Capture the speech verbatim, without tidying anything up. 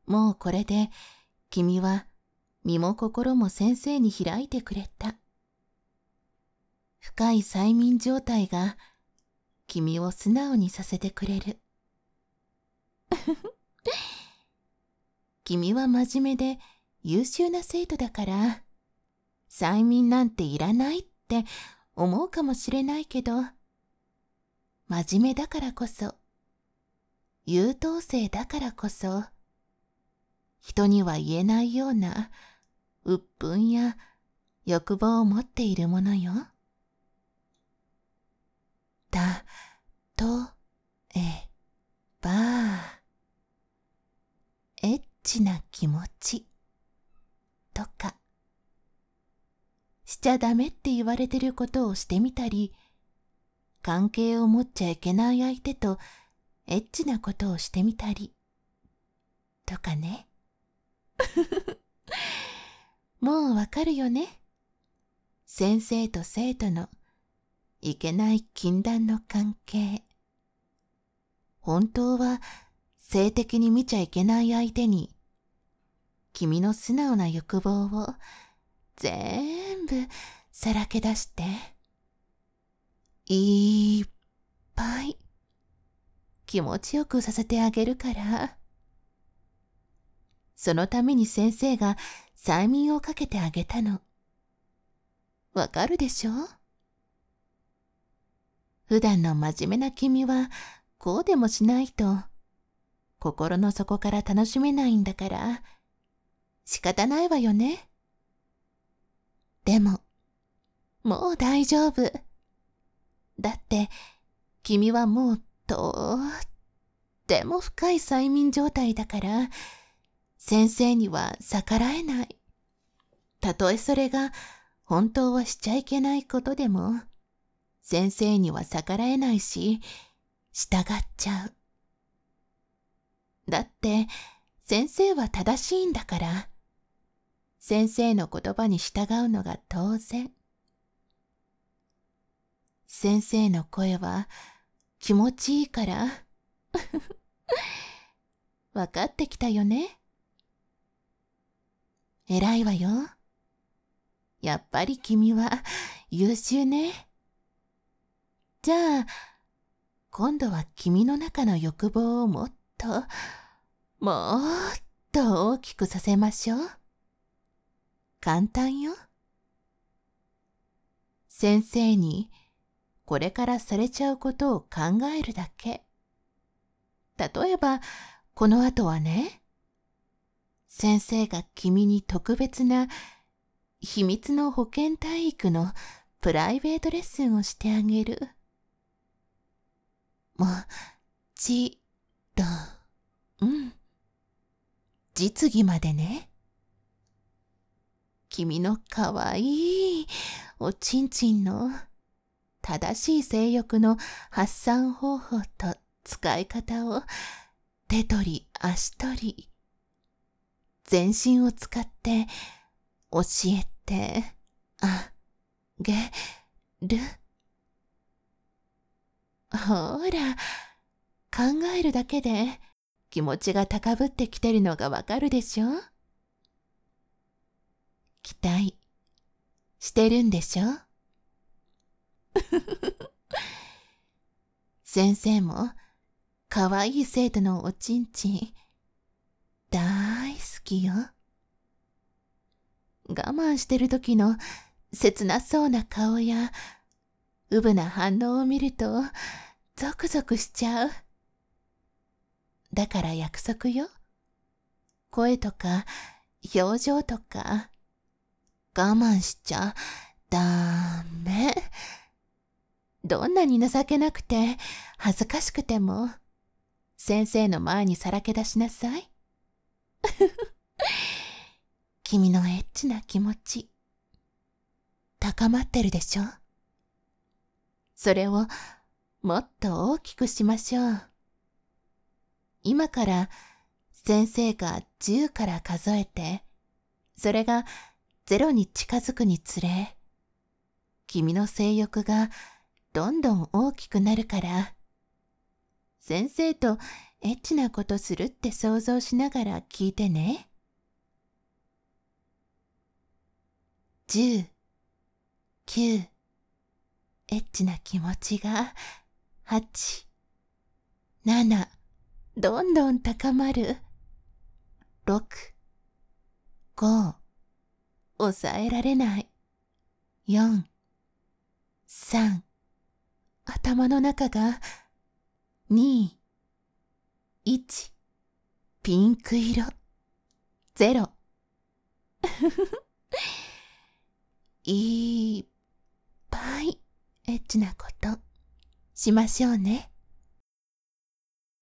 もうこれで君は身も心も先生に開いてくれた。深い催眠状態が君を素直にさせてくれる。君は真面目で優秀な生徒だから、催眠なんていらないって思うかもしれないけど、真面目だからこそ、優等生だからこそ、人には言えないような鬱憤や欲望を持っているものよ。た、と、え、ば、エッチな気持ち、とか。しちゃダメって言われてることをしてみたり、関係を持っちゃいけない相手とエッチなことをしてみたり、とかね。もうわかるよね。先生と生徒のいけない禁断の関係。本当は性的に見ちゃいけない相手に、君の素直な欲望を全部さらけ出して、いっぱい気持ちよくさせてあげるから。そのために先生が催眠をかけてあげたの。わかるでしょ？普段の真面目な君はこうでもしないと心の底から楽しめないんだから仕方ないわよね。でも、もう大丈夫。だって君はもうとっても深い催眠状態だから先生には逆らえない。たとえそれが本当はしちゃいけないことでも先生には逆らえないし従っちゃう。だって先生は正しいんだから先生の言葉に従うのが当然。先生の声は気持ちいいからわかってきたよね。偉いわよ。やっぱり君は優秀ね。じゃあ今度は君の中の欲望をもっともっと大きくさせましょう。簡単よ。先生にこれからされちゃうことを考えるだけ。例えばこの後はね、先生が君に特別な秘密の保健体育のプライベートレッスンをしてあげる。もちろん、うん。実技までね。君のかわいいおちんちんの正しい性欲の発散方法と使い方を手取り足取り全身を使って教えてあげる。ほら、考えるだけで気持ちが高ぶってきてるのがわかるでしょ？期待してるんでしょ？先生もかわいい生徒のおちんちん大好きよ。我慢してる時の切なそうな顔やうぶな反応を見るとゾクゾクしちゃう。だから約束よ。声とか表情とか我慢しちゃダメ。どんなに情けなくて恥ずかしくても先生の前にさらけ出しなさい。君のエッチな気持ち高まってるでしょ。それをもっと大きくしましょう。今から先生がじゅうから数えて、それがゼロに近づくにつれ、君の性欲がどんどん大きくなるから、先生とエッチなことするって想像しながら聞いてね。じゅう、きゅう、エッチな気持ちが、はち、なな、どんどん高まる。ろく、ご、抑えられない。よん、さん、頭の中が、に、いち、ピンク色。ゼロ。いっぱいエッチなことしましょうね。